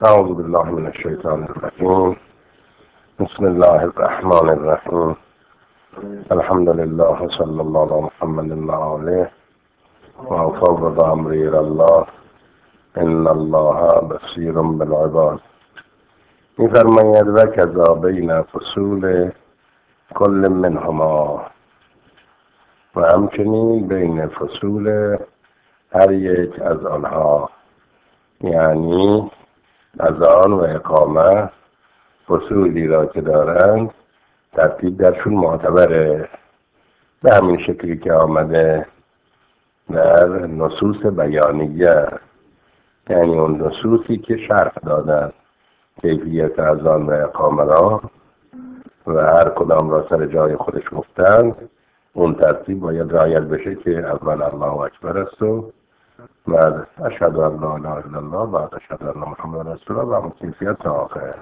أعوذ بالله من الشيطان الرجيم. بسم الله الرحمن الرحيم. الحمد لله صلى الله على محمد وآله وأفوض أمري إلى الله إن الله بصير بالعباد. می‌فرماید و کذا بین فصول کل منهما، و همچنین بین فصول هر یک از آنها، یعنی اذان و اقامه فصولی را که دارند ترتیب درشون معتبره، به همین شکلی که آمده در نصوص بیانیه، یعنی اون نصوصی که شرح دادن کیفیت اذان و اقامه را و هر کدام را سر جای خودش گفتند. اون ترتیب باید رعایت بشه که اول الله اکبر است و بعد اشهد ان لا اله الا الله، بعد اشهد ان محمد رسول الله، و همون کیفیت تا آخر.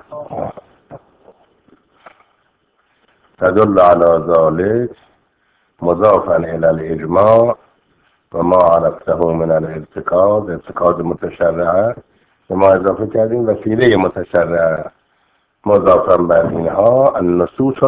تدل علی ذلك مضافا الى الاجماع و ما عرفته من الارتکاز متشرعه، به ما اضافه کردیم وسیله متشرعه مضافا بر اینها النصوص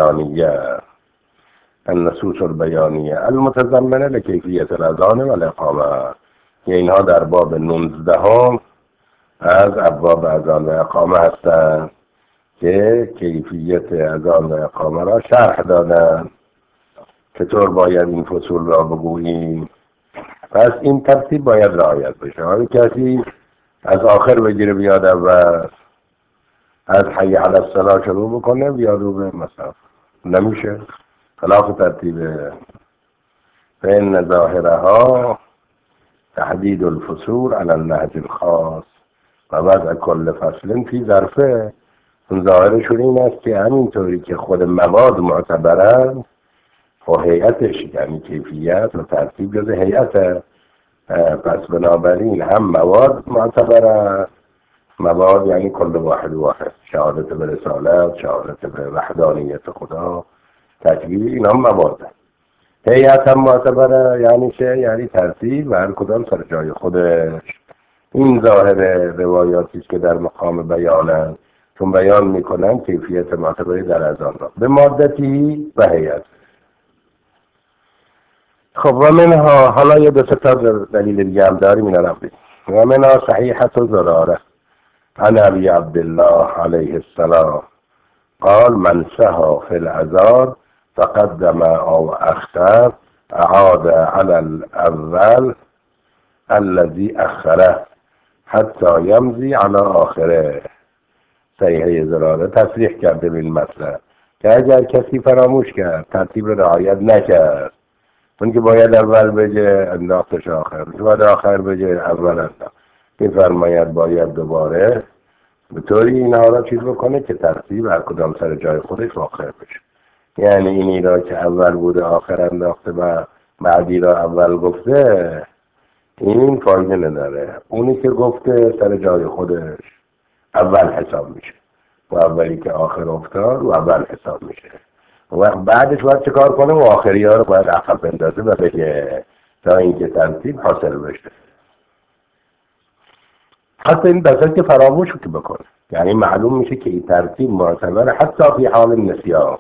البیانیه المتضمنه لکیفیت الاذان و الاقامه، که اینها در باب 19 از ابواب اذان و اقامه هستند که کیفیت اذان و اقامه را شرح دادن، چطور باید این فصول را بگوییم. پس این ترتیب باید رعایت بشه. هر کسی از آخر بگیره بیاد اول، از حی علی الصلاة شروع بکنه بیاد رو به مصحف، نمیشه، خلاف ترتیبه. فإن ظاهرها تحدید الفصول علی النهج الخاص و وضع کل فصل فی ظرفه. اون ظاهرشون این است که همینطوری که خود مواد معتبرند و هیئتش، یعنی کیفیت و ترتیب جز هیئته، پس بنابراین هم مواد معتبرند، مواد یعنی کل واحد، شهادت به رسالت، شهادت به وحدانیت خدا، تکبیر، این هم مواد. هیئت هم معتبره، یعنی چه؟ یعنی ترتیب و هر کدام سر جای خودش. این ظاهر روایاتی است که در مقام بیانند، چون بیان میکنن کیفیت معتبری در اذان را به مادتی و هیئت. خب و منها، حالا یه دو تا دلیل دیگه هم داریم، اینا رو بگیم. و منها صحیحة زراره عن ابی عبدالله علیه السلام قال من سهى في الاذان فقدم او اخر اعاد على الاول الذي اخره حتی یمضی على آخره. صحیحه زراره تصریح کرده به این مطلب که اگر کسی فراموش کرد، ترتیب رو رعایت نکرد، اون که باید اول بگه انداختش آخر، باید آخر بگه اول انداخت، میفرماید باید دوباره به طوری اینها را چیز بکنه که ترتیب هر کدام سر جای خودش آخر بشه. یعنی اینی را که اول بوده آخر انداخته و بعدی را اول گفته، این فایده نداره. اونی که گفته سر جای خودش اول حساب میشه و اولی که آخر افتاد و اول حساب میشه و بعدش باید چه کار کنه و آخری ها رو باید عقب بندازه و بگه تا اینکه ترتیب حاصل بشه. حتی این بسیار که فراموش که بکنه، یعنی معلوم میشه که این ترتیب معتبره حتی فی حال نسیان.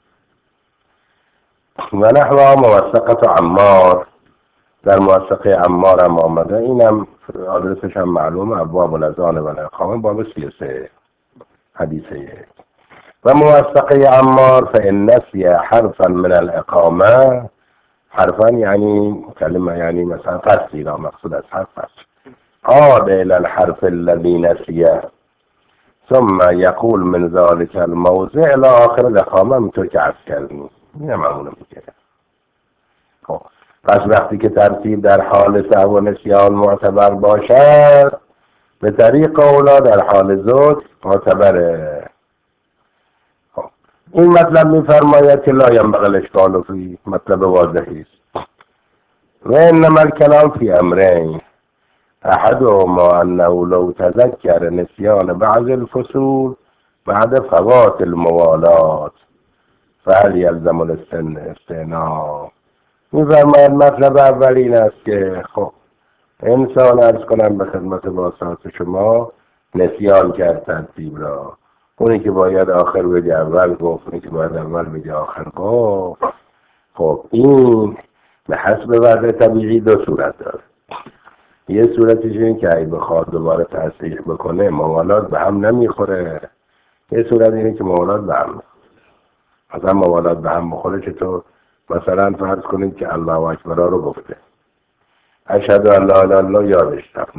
و نحو موثقة عمار، در موثقه عمار هم آمده، اینم آدرسش هم معلومه، ابواب الاذان و الاقامه، باب 33 حدیثه. و موثقه عمار فإن نسي حرفا من الاقامه، حرفا یعنی کلمه، یعنی مثلا فصلی را مقصود از حرف فصل، عاد الى الحرف الذي نسيه ثم يقول من ذلك الموضع الى آخر الاقامه، همونطور که عرض کردیم. این هم همونه میگه. خب پس وقتی که ترتیب در حال سهو و نسیان معتبر باشد، به طریق اولا در حال زود معتبره. خب این مطلب میفرماید که لا ینبغی الاشکال فی، مطلب واضحی است. و انما الکلام فی امرین، احدهما انه لو تذکر نسیان بعض الفصول بعد فوات الموالات فهل یلزم الاستئناف. می‌فرماید مطلب اول این است که خب انسان، عرض کنم به خدمت واسطه شما، نسیان کرد ترتیب را. اونی که باید آخر بگه اول گفت، اونی که باید اول بگه آخر گفت. خب این به حسب وضع طبیعی دو صورت داره. یه صورتش این که اگه بخواد دوباره تصحیح بکنه موالات به هم نمیخوره. یه صورت اینه که موالات به هم میخوره. مثلا موالات به هم بخوره چطور؟ مثلا فرض کنید که الله اکبر رو گفته، اشهد ان لا اله الا الله یادش رفت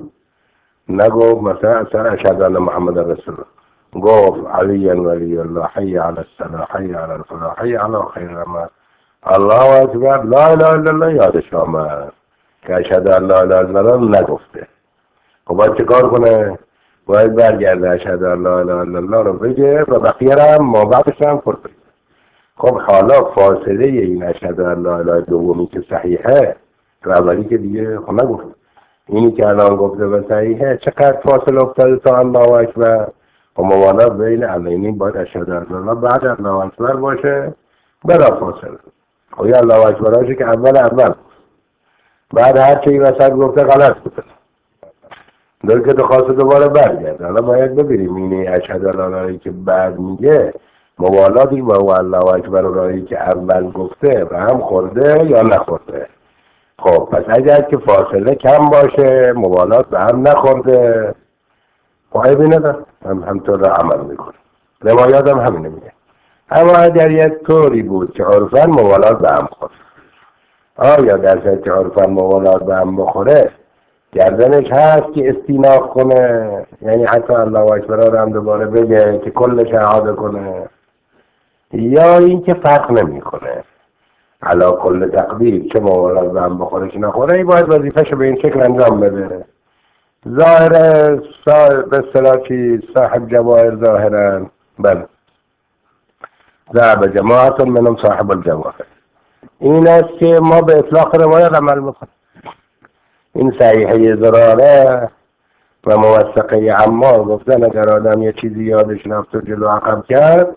نگفت مثلا اشهد ان محمد رسول الله، گفت علی ولی الله، حی علی الصلاة، حی علی الفلاح، حی علی خیر العمل، الله اکبر، لا اله الا الله یادش آمد که اشهد ان لا اله الا الله نگفته. خب باید چه کار کنه؟ باید برگرده اشهد ان لا اله الا الله رو بگه و بقیه رو هم ما بعدش هم فرد. خب حالا فاصله این اشهد ان لا اله دومی که صحیحه تو اولی که دیگه خب نگفت، اینی که الان گفته و صحیحه چقدر فاصله افتاده تا الله اکبر؟ و موالات بین علینی باید اشهد ان الله بعد الله اکبر باشه بلا فاصله. خب یه الله اکبر باشه که اول بعد هر چی وسط گفته غلط بوده، داره که خواسته دوباره برگرده. حالا باید ببینیم این اشهد ان الله که بعد میگه موالاتش با الله اکبر راهی که اول گفته و هم خورده یا نخورده. خب پس اگر که فاصله کم باشه موالات به هم نخورده عیبی نداره، همطور را عمل میکنه. روایات هم همینه میگه. اما اگر یک طوری بود که عرفاً موالات به هم خورد، آیا در صورت که عرفاً موالات به هم بخوره گردنش هست که استیناف کنه، یعنی حتی الله اکبر رو هم دوباره بگه که کلش اعاده کنه، یا این که فرق نمیکنه علا کل تقدیر چه موالات به هم بخوره چه نخوره، این باید وظیفه‌شو به این شکل انجام بده. ظاهر به اصطلاح چی صاحب جواهر ظاهرا بله ذهب جماعت منهم صاحب الجواهر، این است که ما به اطلاق روایت عمل میکنیم. این صحیحه زراره و موثقه عمار گفتن اگر آدم یه چیزی یادش رفت و جلو عقب کرد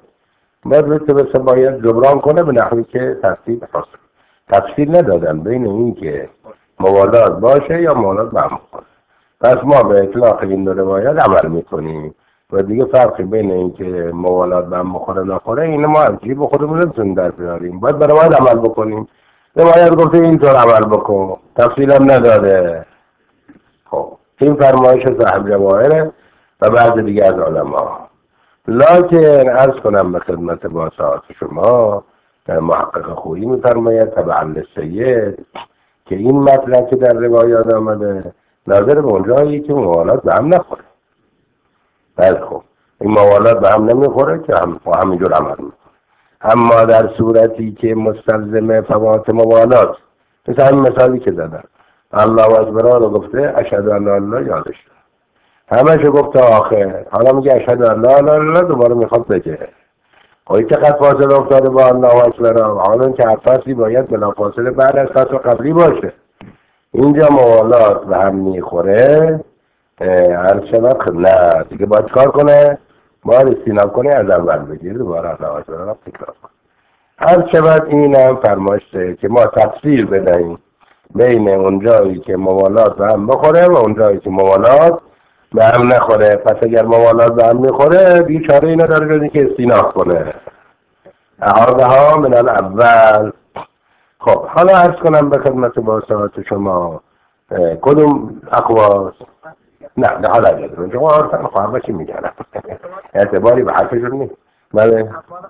باید جبران کنه به نحوی که ترتیب حاصل. تفصیل ندادن بین این که موالات باشه یا موالات به هم بخوره. پس ما به اطلاق این دو روایت عمل میکنیم و دیگه فرقی بین این که موالات به هم بخوره نخوره اینه ما از جیب خودمون نمیتونیم در بیاریم، باید به روایت عمل بکنیم. روایت گفته اینطور عمل بکن، تفصیل هم نداده. خب این فرمایش صاحب جواهره و بعض دیگه از علما. لکن عرض کنم به خدمت با ساعت شما محقق خویی میفرماید تبع للسید که این مطلب که در روایات آمده نظر به اونجایی که موالات به هم نخوره. بله خب این موالات به هم نمیخوره که همینجور عمل میکنه. اما در صورتی که مستلزم فوات موالات، مثل همین مثالی که زدن الله اکبر رو گفته اشهد ان لا اله الا الله یادش همش گفت تا آخر، حالا میگه اشهد ان لا اله الا الله دوباره میخواد بگه. خب چقدر فاصله افتاده با الله اکبر؟ حالا که هر فصلی باید بلافاصله بعد از فصل قبلی باشه. اینجا موالات به هم میخوره، هر شبت نه دیگه باید کار کنه، باید استیناب کنه از اول بگیر دوباره الله اکبر رو تکرار کنه. هر شبت این هم فرمایشته که ما تفصیل بدهیم بین اونجایی که موالات به هم بخوره و اونجایی که موالات به هم نخوره. پس اگر موالات به هم میخوره دیگه چاره اینا داره جدی که استیناف کنه اعاده ها من الاول. خب حالا عرض کنم به خدمت با ساعت شما کدوم اقواس نه حالا اجازه شما عرفان خواهم باشی میگنم اعتباری به حرفشون نیست. بله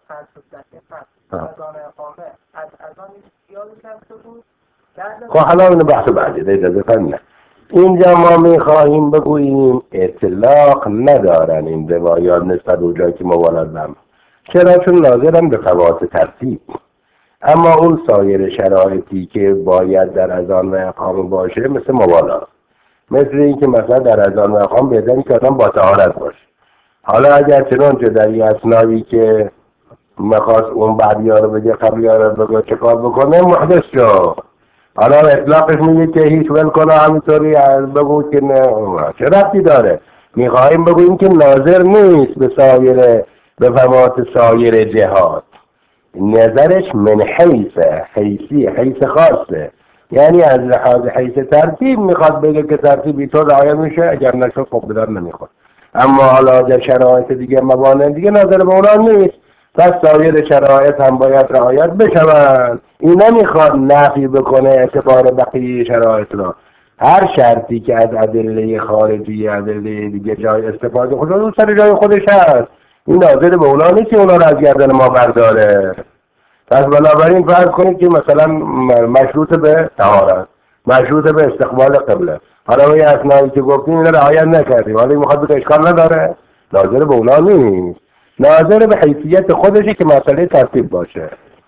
خب حالا اینو بحث بعدی اجازه کنم. اینجا ما میخواهیم بگوییم اطلاق ندارن این روایات نسبت به جایی که موالات بهم، چرا؟ چون ناظرن به فوات ترتیب. اما اون سایر شرایطی که باید در اذان و اقامه باشه مثل موالات، مثل این که مثلا در اذان و اقامه بهتره که آدم با طهارت باشه. حالا اگر چنانچه در این اثنایی که میخواست اون بعدیا رو بگه قبلیا رو بگه چه کار بکنه محدث شد، حالا اطلاقش میگه که هیچ ول کنه همینطوری بگو که نه چه ربطی داره. میخواهیم بگوییم که ناظر نیست به سایر به فوات سایر جهات، نظرش من حیث خاصه، یعنی از لحاظ حیث ترتیب میخواد بگه که ترتیبی تو رعایت میشه، اگر نشد خب بدار نمیخواد. اما حالا اگر شرایط دیگه موانع دیگه نظر به اونا نیست، پس سایر شرایط هم باید رعایت بشوند. این نمیخواد نفی بکنه اعتبار بقیه شرایط را. هر شرطی که از ادله خارجی ادله دیگه جای استفاده خود اون سر جای خودش هست، این ناظر به اونا نیست که اونا رو از گردن ما برداره. پس بنابراین فرض کنید که مثلا مشروط به طهارت، مشروط به استقبال قبله، حالا ما یه اثنایی که گفتیم اینا رعایت نکردیم، حالا این میخواد بگه اشکال نداره، ناظر به اونا نیست، ناظر به حیثیت خودشه که مسئله ترتیب باشه.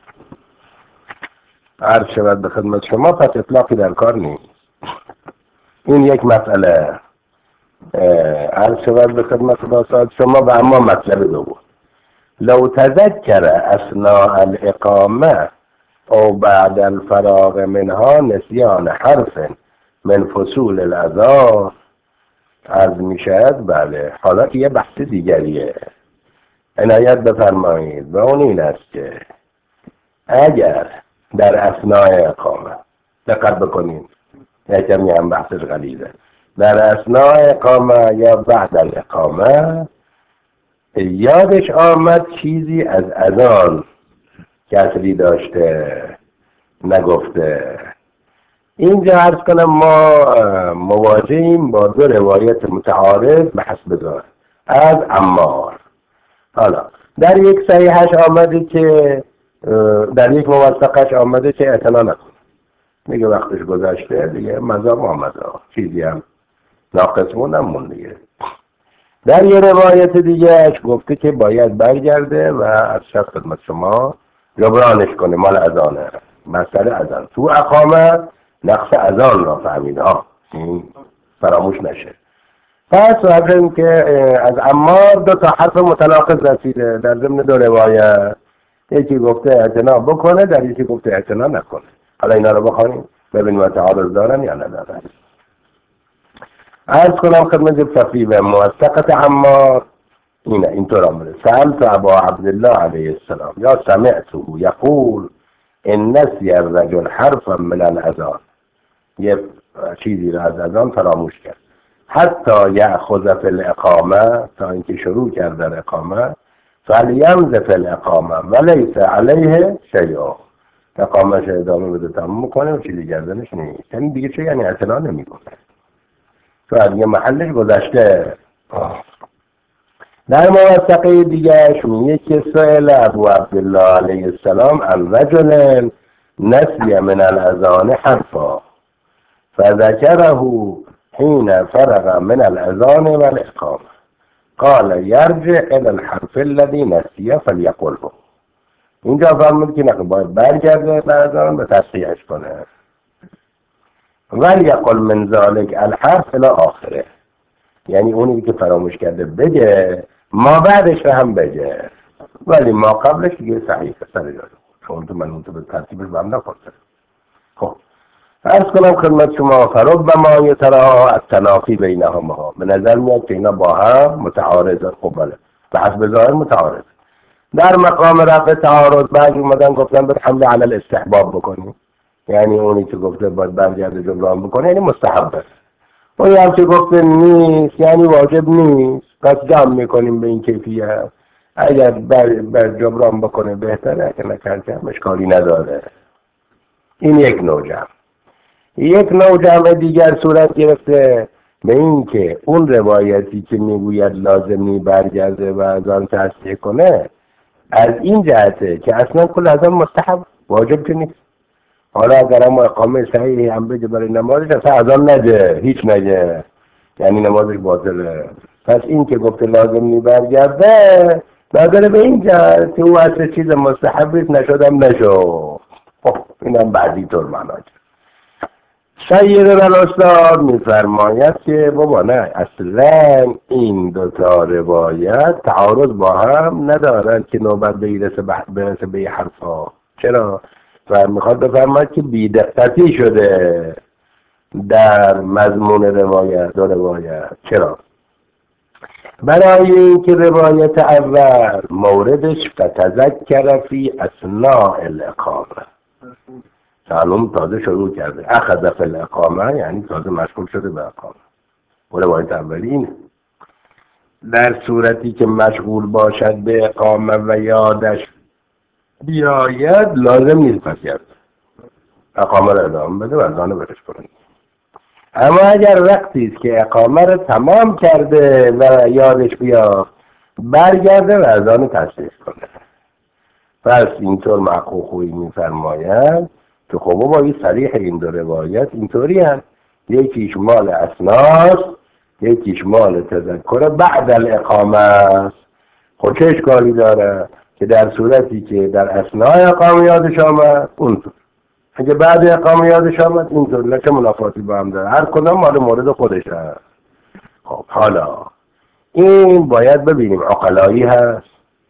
عرض شود به خدمت شما، پس اطلاقی در کار نیست. این یک مسئله. عرض شود به خدمت شما. و اما مطلب دوم، لو تذکر اثناء الاقامه او بعد الفراغ منها نسیان حرف من فصول الاذان، عرض می شود بله، حالا که یه بحث دیگریه، عنایت بفرمایید. و اون این است که اگر در اثناء اقامه، دقت بکنید یکمی هم بحثش غلیظه، در اثناء اقامه یا بعد الاقامه یادش آمد چیزی از اذان کسری داشته نگفته. اینجا عرض کنم ما مواجهیم با دو روایت متعارض به حسب ظاهر از عمار. حالا در یک صحیحش آمده که در یک موثقش آمده که اعتنا نکن، میگه وقتش گذشته دیگه، مذاب آمده، چیزی هم ناقص موندم دیگه. در یه روایت دیگه گفته که باید برگرده و از شخص خدمت شما جبرانش کنه، مال اذانه، مسئله اذان. تو اقامه نقص اذان را فهمید، این فراموش نشه. پس وقتی که از عمار دو تا حرف متناقض رسیده در ضمن دو روایت، یکی گفته اعتنا بکنه، در یکی گفته اعتنا نکنه. حالا اینا رو بخونیم ببینیم تعارض دارن یا ندارن. عرض کنم خدمت صفی و موثقت عمار اینه، اینطور آمده: سألت ابا عبدالله علیه السلام یا سمعته یقول ان نسی الرجل حرفا من الاذان، یه چیزی را از اذان فراموش کرد، حتی یأخذ فی الاقامه، تا اینکه شروع کرد در اقامه، فلیمض فی الاقامه ولیس علیه شیء، اقامهش ادامه بده تموم میکنه و چیزی گردنش نیست. یعنی دیگه چه؟ یعنی اعتنا نمیکنه، تو از یه محلش گذشته. در موثقه دیگرش میگه که سئل ابو عبدالله علیه السلام عن رجل نسی من الاذان حرفا فذکره حین فرغ من الاذان والاقامه قال یرجع الى الحرف الذي نسیه فلیقله. اینجا فرمود که نه، باید برگرده به اذان به تصحیحش کنه، ولیقل من ذلك الحرف الى آخره، یعنی اونی که فراموش کرده بگه، ما بعدش رو هم بگه، ولی ما قبلش دیگه صحیح سر جاده، چون تو من اون تو به ترتیبش با هم نکنه. خب عرض کنم خدمت شما فربما یترا التنافی بینهما، به نظر میاد که اینا با هم متعارضن. خب بله، به حسب ظاهر متعارض. در مقام رفع تعارض بعضی اومدن گفتن به حمله علی الاستحباب بکنیم، یعنی اونی که گفته باید برگرده جبران بکنه یعنی مستحب است، اونی هم که گفته نیست یعنی واجب نیست، پس جمع میکنیم به این کیفیت. اگر بر جبران بکنه بهتره، اگر نکرده اشکالی نداره. این یک نوع جمع. یک نوع جمع دیگر صورت گرفته به این که اون روایتی که میگوید لازمی برگرده و از آن تصحیح کنه، از این جهته که اصلا کل از آن مستحب، واجب که نیست. حالا اگر هم اقامه صحیحی هم بگه برای نمازش، اصلا از آن نگه، هیچ نگه، یعنی نمازش باطله. پس این که گفته لازمی برگرده نظر به این جهت که او اصلا چیز مستحبیت نشدم نشو. خب اینم بعدی طور معناست. سیدنا الاستاد میفرماید که بابا نه، اصلا این دوتا روایت تعارض با هم ندارن که نوبت برسه به حرفا. چرا؟ و میخواد بفرماید که بی‌دقتی شده در مضمون روایت، دو روایت. چرا؟ برای اینکه روایت اول موردش فتذکر فی اثناء الاقامه، معلوم تازه شروع کرده، اخذ فی الاقامه یعنی تازه مشغول شده به اقامه، و روایت اولی اینه. در صورتی که مشغول باشد به اقامه و یادش بیاید لازم نیست پس کرد اقامه را ادامه بده و اذان برش کنید. اما اگر وقتی است که اقامه را تمام کرده و یادش بیاد برگرده و اذان تصحیح کنه. پس اینطور محقوق خویی میفرماید که خب با این صریح این دو روایت اینطوری هست، یکیش مال اسناست یکیش مال تذکر بعد الاقامه است. خب چه اشکالی داره که در صورتی که در اثناء اقامه یادش آمد اونطور، اگه بعد اقامه یادش آمد اینطور، نه چه منافاتی با هم داره، هر کدام مال مورد خودش هست. خب حالا این باید ببینیم عقلایی هست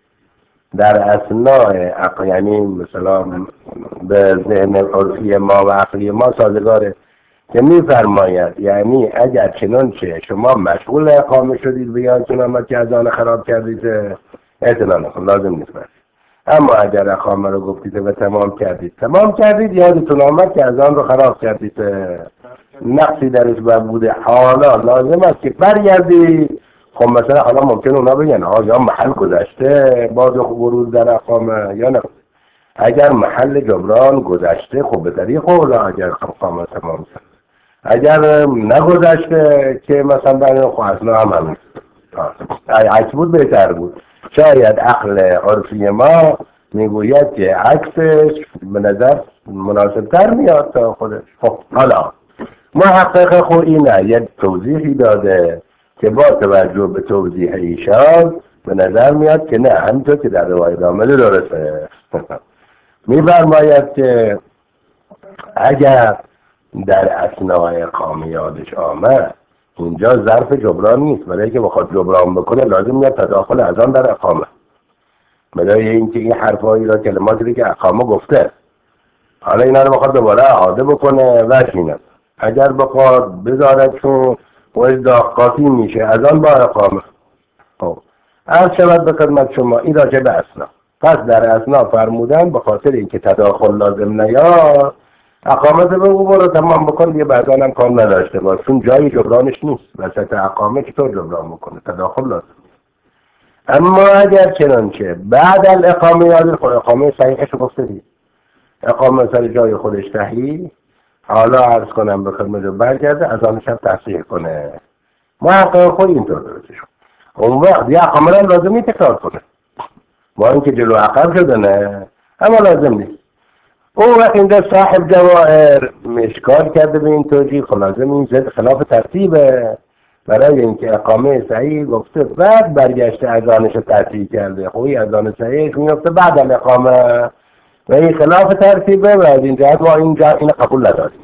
در اثناء یعنی مثلا به ذهن عرفی ما و عقلی ما سازگاره که میفرماید یعنی اگر چنانچه شما مشغول اقامه شدید بیان چنان که اذان خراب کردید اعتنا نکن، لازم نیست برید. اما اگر اقامه رو گفتید و تمام کردید یادتون آمد که اذان رو خراب کردید، نقصی درش بوده، حالا لازم است که برگردید. خب مثلا حالا ممکن اونا بگن یا محل گذشته بعد ورود در اقامه یا نه. اگر محل جبران گذشته خب به طریق اولا اگر اقامه تمام شد، اگر نگذشته که مثلا برای خواهسنا هم همین عکس بود بهتر بود. شاید عقل عرفی ما میگوید که عکسش به نظر مناسب تر میاد تا خودش. خب حالا محقق خود اینه یک توضیحی داده که با توجه به توضیح ایشان به نظر میاد که نه همینطور که در روایت آمده درسته. میفرماید که اگر در اثناء اقامه یادش آمد اینجا ظرف جبران نیست، برای که بخواد جبران بکنه لازم میاد تداخل اذان در اقامه، برای اینکه این حرفایی را کلماتی که اقامه گفته حالا اینا رو بخواد دوباره اعاده بکنه و شینه. اگر بخواد بذارد چون داغ میشه اذان با اقامه. خب عرض شود به خدمت شما این راجع به اثنا. پس در اثنا فرمودن به خاطر اینکه تداخل لازم نیاد اقامت به او برو تمام بکن دیگه بعدان هم کار نداشته باش، چون جایی جبرانش نیست، وسط اقامه چطور جبران بکنه، تداخل لازم. اما اگر چنانچه بعد الاقامه یاد خود اقامه صحیحش گفته دید، اقامه سر جای خودش صحیح، حالا عرض کنم به خدمت برگرده از آن شب تصحیح کنه. محقق خود اینطور درسته شد. اون وقت یا اقامه را لازم نیست تکرار کنه، با اینکه جلو عقب شده نه، اما لازم نیست. اون وقت اینجا صاحب جواهر اشکال کرده به این توجیه، خب لازم این زد خلاف ترتیبه، برای اینکه اقامه صحیح گفته بعد برگشته اذانش رو ترتیب کرده. خب این اذان صحیحش میفته بعد الاقامه و این خلاف ترتیبه و از این جهت ما اینجا این قبول نداریم.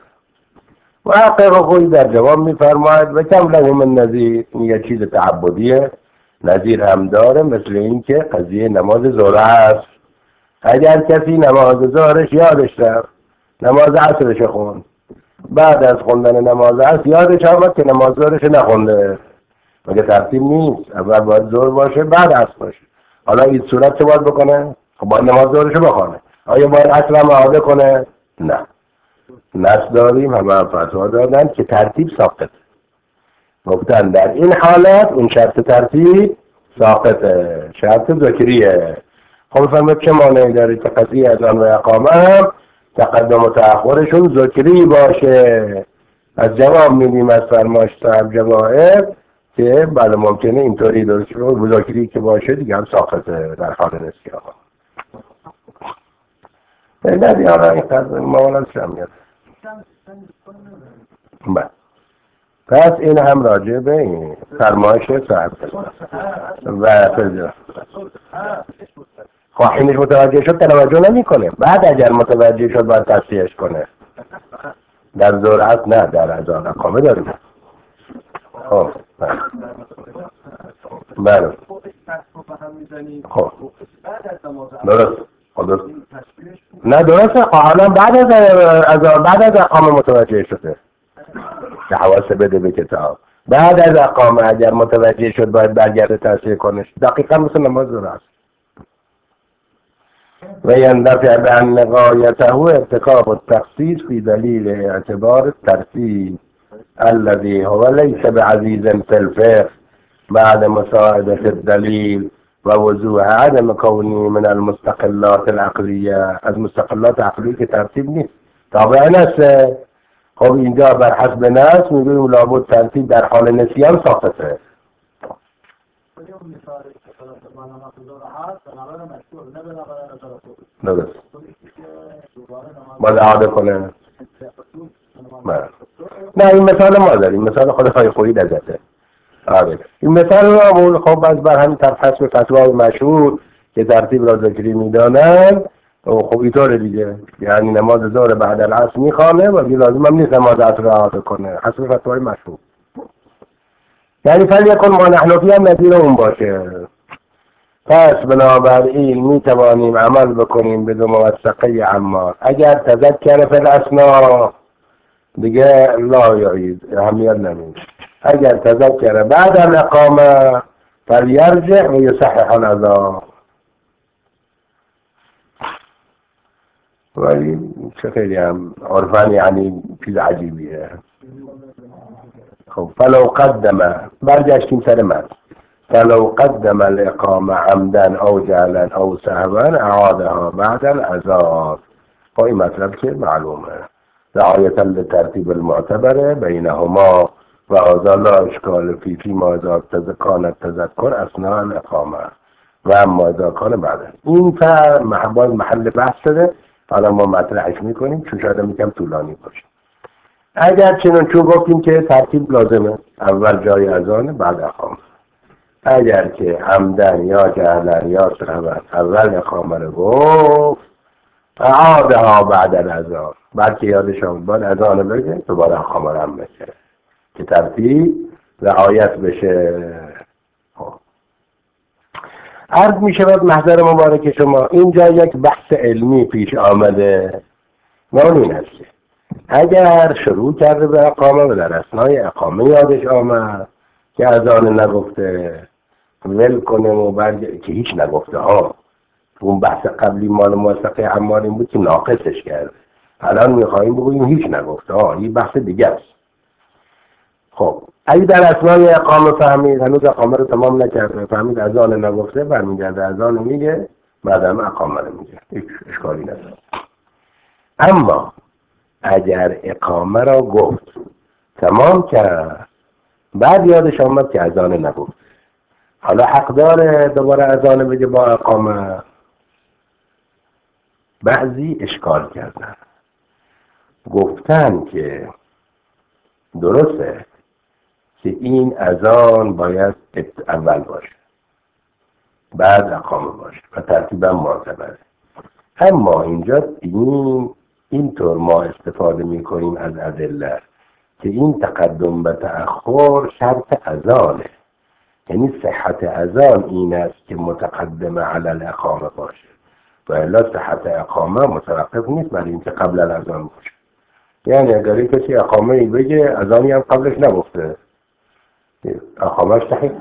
و حقیق خویی در جواب میفرماید و کم له من نظیر، این یه چیز تعبدیه، نظیر هم داره، مثل این که قضیه نماز ظهر است. اگر کسی نماز ظهرش یادش رفت نماز عصرش خوند، بعد از خوندن نماز عصر یادش آمد که نماز ظهرش نخونده، مگه ترتیب نیست؟ اول باید ظهر باشه بعد عصر باشه. حالا این صورت چه باید بکنه؟ خب باید نماز ظهرش بخونه. آیا باید عصر هم اعاده کنه؟ نه. نص داریم همه فتوا دادن که ترتیب ساقط، گفتن در این حالت اون شرط ترتیب ساقطه، شرط ذکریه. خب فرمود چه مانعی داره که قضیه اذان و اقامه هم تقدم و تأخرشون ذکری باشه؟ از جواب میدیم از فرماش صاحب جواهر که بله ممکنه اینطوری درست شد، ذکری که باشه دیگه هم ساقطه در حال نسکی آقا. نه دیاره این قضیه مولانا شم میاد. بله پس این هم راجع به این فرمایش صاحب و فرجا خواهینش متوجه شد توجه نمی کنه، بعد اگر متوجه شد باید تصحیحش کنه. در ظهر نه، در اذان اقامه داریم. خب بله خب درست نه درسته. حالا بعد از اقامه متوجه شده که حواس بده به کتاب، بعد از اقامه اگر متوجه شد باید برگرده تصحیح کنه، دقیقا مثل نماز ظهر است. و یندفع بأن غایته ارتکاب التخصیص فی دلیل اعتبار الترتیب الذي هو ليس بعزیز فی الفقه بعد مساعدة الدليل ووضوح عدم كونه من المستقلات العقلية. از مستقلات عقلی که ترتیب نیست، تابع نسه. خب اینجا بر حسب نس میگویم لابد ترتیب در حال نسیان ساقطه. درست باید اعاده کنه. نه این مثال ما داریم، مثال خود خواهی ازته. آره این مثال رو همون خب از بر همین حسب فتوای مشهور که ترتیب را ذکری میدانن. خب اینطور دیگه، یعنی نماز ظهر بعد العصر میخوانه و لازم هم نیست نماز عصر را اعاده کنه حسب فتوای مشهور. یعنی فلیکن ما نحنفی هم نظیر اون باشه. پس بنابراین می توانیم عمل بکنیم به دو موثقه عمار. اگر تذکر فی الاسنا دیگه لا یعید اهمیت نمید. اگر تذکر بعد الاقامه فلیرجع و یصحح الأذان. ولی چه خیلی هم عرفان یعنی چیز عجیبیه. خب فلو قدم برگشتیم سر من فلو قدم الاقامه عمدا او جهلا او سهوا اعادها بعد الاذان. خب این مطلب که معلومه رعایتا للترتیب المعتبر بینهما و هذا لا اشکال فی ما اذا کان التذکر اثناء الاقامه و اما اذا کان بعد. این محل بحث شده. حالا ما مطرحش میکنیم چون شاید میگم طولانی باشه. اگر چون گفتیم که ترتیب لازمه، اول جای اذان بعد اقامه. اگر که عمدن یا جهلن یا سهوا اول اقامه رو گفت اعادها بعد الاذان، بعد که یادش آمد بعد اذان رو بگه دوباره اقامه رو هم بگه که ترتیب رعایت بشه. عرض می شود محضر مبارک شما اینجا یک بحث علمی پیش آمده و اون این است که اگر شروع کرده به اقامه و در اثنای اقامه یادش آمد که اذان نگفته ول کنه و که هیچ نگفته ها. اون بحث قبلی مال موثقه عمار این بود که ناقصش کرده. الان میخواییم بگوییم هیچ نگفته ها، این بحث دیگه است. خب اگه در اثنای اقامه فهمید هنوز اقامه رو تمام نکرده فهمید اذان نگفته برمیگرده اذان رو میگه بعدم اقامه رو میگه، هیچ اشکالی نداره. اما اگر اقامه را گفت تمام کرد بعد یادش آمد که اذان نگفت، حالا حق داره دوباره اذان بگه با اقامه؟ بعضی اشکال کردن گفتن که درسته که این اذان باید اول باشه بعد اقامه باشه و ترتیبا معتبره. اما اینجا اینطور ما استفاده میکنیم از ادله که این تقدم به تأخر شرط اذانه، یعنی صحت اذان این است که متقدم علی الاقامه باشه و الا صحت اقامه متوقف نیست برای اینکه قبل الاذان باشه. یعنی اگر کسی اقامه ای بگه اذانی هم قبلش نگفته اقامهش صحیح،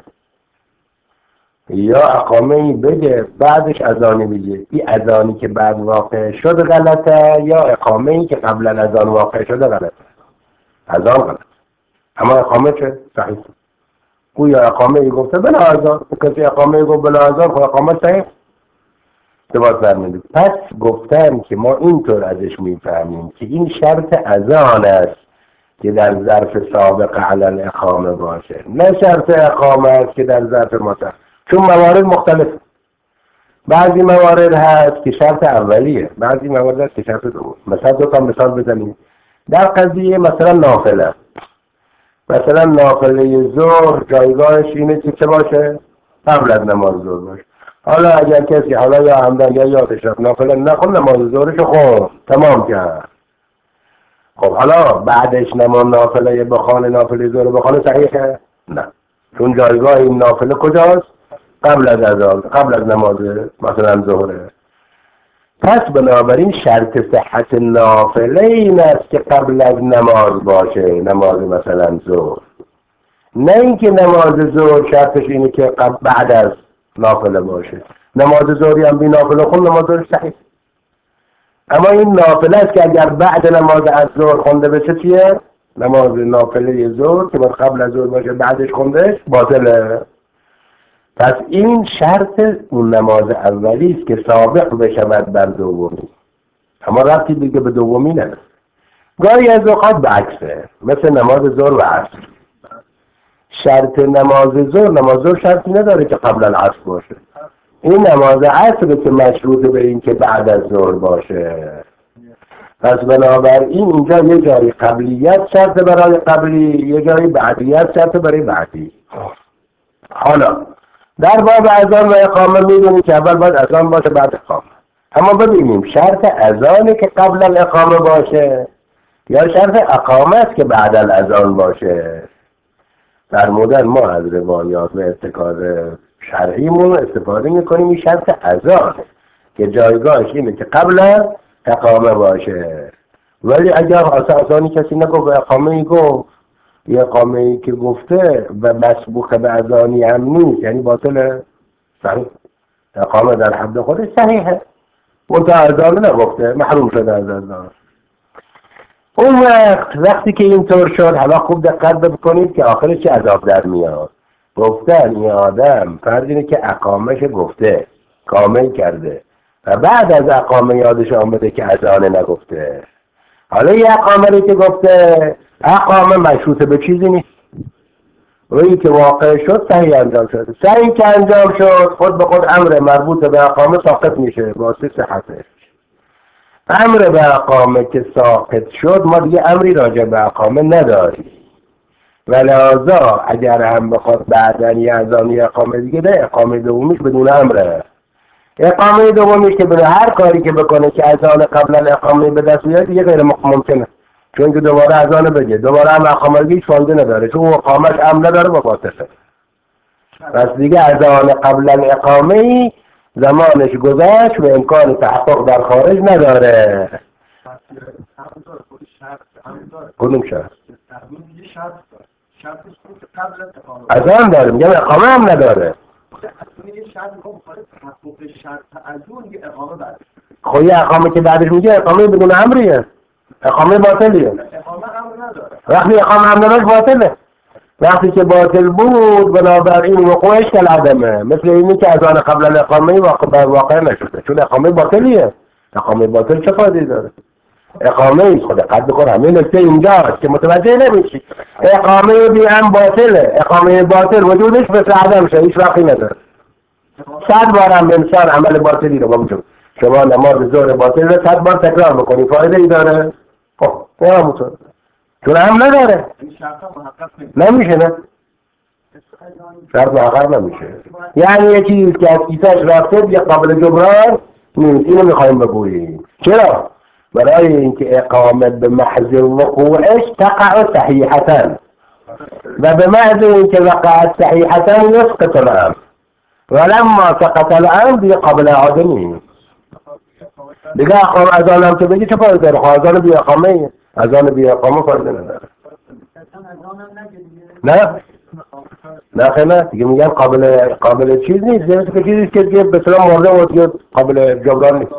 یا اقامه ای بگه بعدش اذانی بگه این اذانی که بعد واقع شد غلطه یا اقامه ای که قبل الاذان واقع شده غلطه. اذان غلط اما اقامه چه صحیح. گویا اقامه ای گفته بلا اذان، کسی اقامه ای گفت بلا اذان خب اقامه صحیح ثبات فرمودید. پس گفتن که ما اینطور ازش میفهمیم که این شرط اذان است که در ظرف سابق علی الاقامه باشه، نه شرط اقامه است که در ظرف متأخر، چون موارد مختلف. بعضی موارد هست که شرط اولیه، بعضی موارد هست که شرط دوم. مثلا دو تا مثال بزنیم در قضیه مثلا نافله. مثلا نافله ظهر جایگاهش اینه که چه باشه؟ قبل از نماز ظهر باشه. حالا اگر کسی حالا یا عمدن یا یادش رفت نافله نخون نماز ظهرش خون تمام کرد، خب حالا بعدش نافله بخوانه نافله ظهر بخوانه صحیحه؟ نه، چون جایگاه این نافله کجاست؟ قبل از اذان، قبل از نماز مثلا ظهره. پس بنابراین شرط صحت نافله این است که قبل از نماز باشه، نماز مثلا ظهر، نه اینکه نماز ظهر شرطش اینه که بعد از نافله باشه. نماز ظهری هم بی نافله خون نماز ظهر صحیح، اما این نافله است که اگر بعد نماز از ظهر خونده بشه چیه؟ نماز نافله ظهر که باید قبل از ظهر باشه بعدش خوندهش باطله. پس این شرط اون نماز اولی است که سابق بشود بر دومی، اما ربطی دیگه به دومی نداره. گاهی از اوقات برعکسه، مثل نماز ظهر و عصر. شرط نماز ظهر شرطی نداره که قبل العصر باشه. این نماز عصر که مشروط به این که بعد از ظهر باشه. پس بنابراین اینجا یه جایی قبلیت شرط برای قبلی، یه جایی بعدیت شرط برای بعدی. حالا در باب اذان و اقامه میدونیم که اول باید اذان باشه بعد اقامه. اما ببینیم شرط اذانه که قبل الاقامه باشه یا شرط اقامه است که بعد الاذان باشه. در مدن ما از روایات و ابتکار شرعیمون استفاده میکنیم این شرط اذان که جایگاهش اینه که قبل اقامه باشه. ولی اگر اذانی کسی نگفت اقامه ای گفت، یه اقامه ای که گفته و مسبوق به اذانی هم نیست یعنی باطل، صحیح. اقامه در حد خودش صحیحه، منتها اذان نگفته، محروم شده از اذان. اون وقتی که اینطور شد، حالا خوب دقت بکنید که آخرش چه عذاب در میاد. گفتن این آدم فرض اینه که اقامهش گفته، کامل کرده و بعد از اقامه یادش آمده که اذان نگفته. حالا یه اقامه که گفته، اقامه مشروط به چیزی نیست، روی که واقع شد صحیح انجام شد. صحیح که انجام شد خود به خود امر مربوط به اقامه ساقط میشه واسه صحتش. امر به اقامه که ساقط شد ما دیگه امری راجع به اقامه نداریم و لذا اگر هم بخواد بعدن یه اذان یا اقامه دیگه ده، اقامه دومیش بدون امره. اقامه دومیش که بده هر کاری که بکنه که اذان قبل الاقامه به دست بیاد دیگه غیر ممکنه، چون که دوباره اذان بگه دوباره هم اقامه دیگه فایده نداره، چون اقامش هم نداره با باطله. پس دیگه اذان قبل الاقامه زمانش گذشت و امکان تحقق در خارج نداره. کدوم شرط؟ اذان داره، میگم اقامه هم نداره. خب یه اقامه که بعدش میگه اقامه بدون امریه، اقامه باطلیه. وقتی اقامه هم نداشت باطله. وقتی که باطل بود بنابراین وقوعش کالعدمه، مثل اینی که اذان قبل الاقامه واقع نشده، چون اقامه باطلیه. اقامه باطل چه فایده داره؟ اقامه ای خود قد بکن همین نکته اینجاست که متوجه نمیشی. اقامه بی هم باطله، اقامه باطل وجودش مثل عدم شه، هیچ وقتی نداره. 100 بار هم انسان عمل باطلی رو بکنه، شما نماز ظهر باطل رو 100 بار تکرار بکنی فایده ای داره؟ خب نمیتونه، چون هم نداره. نمیشه، نه شرط محقق نمیشه. یعنی یه چیزی که از کیسهش رفته دیگه قابل جبران نیست. اینو میخوایم بگوییم. چرا؟ برای اینکه اقامت به محض وقوعش تقع صحیحتاً و به محض اینکه وقعت صحیحتاً یسقط الامر ولما سقط الامر دیگه قابل اعاده نیست. دیگه اقامه اذان هم که بگی چه فایده داره؟ اذان بی اقامه، اذان بی اقامه فایده نداره. نه خیلی دیگه میگن قابل چیز نیست، یعنی که چیزی که به اصطلاح مرده و دیگه قابل جبران نیست.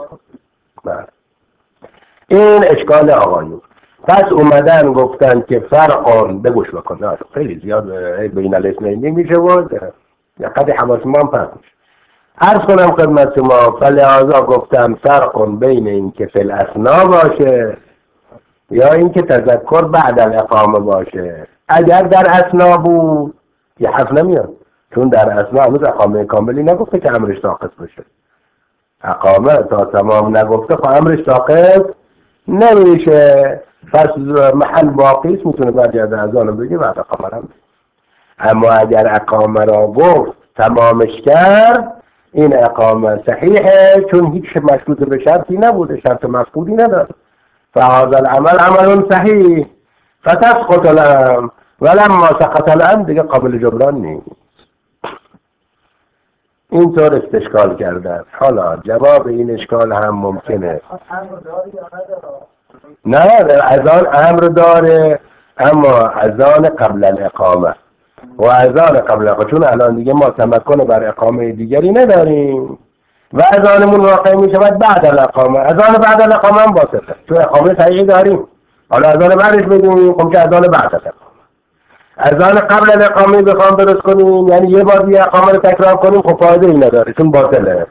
این اشکال آقایون. پس اومدن گفتن که فرقان بگوش بکن، خیلی زیاد بین الاثنین میشه بود یقدی حواس ما هم پرد میشه. عرض کنم خدمت شما فلهذا گفتم فرقان بین این که فی الاثنا باشه یا این که تذکر بعد الاقامه باشه. اگر در اثنا بود یه حرف نمیاد، چون در اثنا هنوز اقامه کاملی نگفته که امرش ساقط بشه. اقامه تا تمام نگفته خب امرش ساقط نمیشه. پس محل باقی است، میتونه برگرده اذان بگه بعد اقامه هم. اما اگر اقامه را گفت تمامش کرد این اقامه صحیحه، چون هیچ مشروط به شرطی نبوده، شرط مفقودی نداره. فهذا العمل عمل صحیح فتسقط الامر ولما سقط الامر دیگه قابل جبران نیست. اینطور استشکال کردن. حالا جواب این اشکال هم ممکنه. نه اذان امر داره، اما اذان قبل الاقامه و اذان قبل الاقامه، چون الان دیگه ما تمکن بر اقامه دیگری نداریم و اذانمون واقع می شود بعد الاقامه. اذان بعد الاقامه هم باطله، چون اقامه صحیحی داریم. حالا اذان بعدش بدونیم خب که اذان بعد الاقامه. اذان قبل از اقامه بخوام درست کنیم، یعنی یه بار دیگه اقامه رو تکرار کنیم، خب فایده ای نداره چون باطله.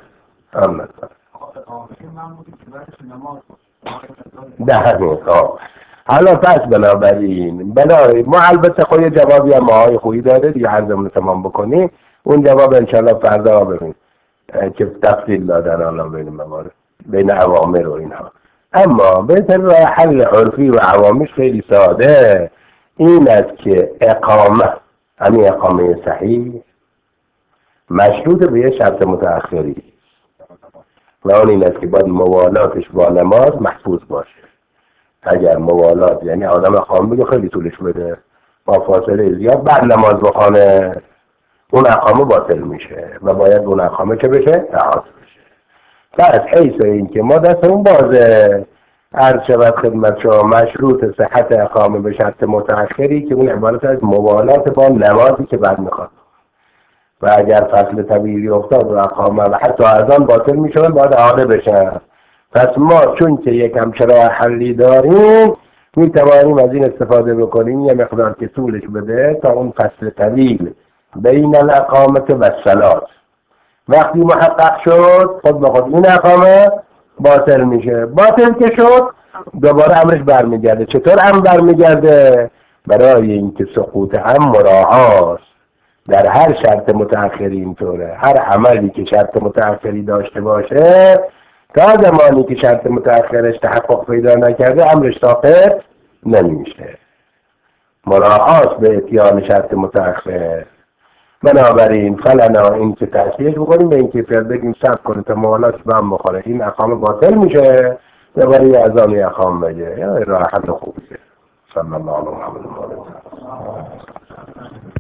حالا پس بنابراین ما البته خود یه جوابی هم ماهای خویی داره دیگه، هر زمین تمام بکنیم اون جواب انشالله فردا ببین که تفصیل دادن حالا بین موارد بین عوامر و اینها. اما بهتر راه حل عرفی و عوامیش خیلی ساده این است که اقامه، همین اقامه صحیح مشروط به یه شرط متأخری و اون این است که باید موالاتش با نماز محفوظ باشه. اگر موالات یعنی آدم اقامه بگه خیلی طولش بده با فاصله زیاد بعد نماز بخونه، اون اقامه باطل میشه و باید اون اقامه چه بشه؟ اعاده بشه. پس حیث این که ما دستمون بازه عرض شود خدمت شما مشروط صحت اقامه به شرط متأخری که اون عبارت از موالات با نمازی که بعد میخواد و اگر فصل طبیعی افتاد و اقامه و حتی اذان باطل میشون باید اعاده بشن. پس ما چون که یک همچرا حلی داریم میتوانیم از این استفاده بکنیم یه مقدار که طولش بده تا اون فصل طویل بین الاقامه و الصلاه وقتی محقق شد خود به خود این اقامه باطل میشه. باطل که شد دوباره امرش برمیگرده. چطور امر برمیگرده؟ برای اینکه سقوط هم مراعاست. در هر شرط متأخری اینطوره، هر عملی که شرط متأخری داشته باشه تا زمانی که شرط متأخرش تحقق پیدا نکرده امرش ساقط نمیشه. مراعاست به اتیان شرط متأخر. بنابراین فلنا این که تحصیل بکنیم به این که بگیم صبر کنیم تا موالات به هم بخوره این اقامه باطل میشه دوباره یه اذان اقامه بگه یا راه حل خوبیه. صلی الله علیه و آله.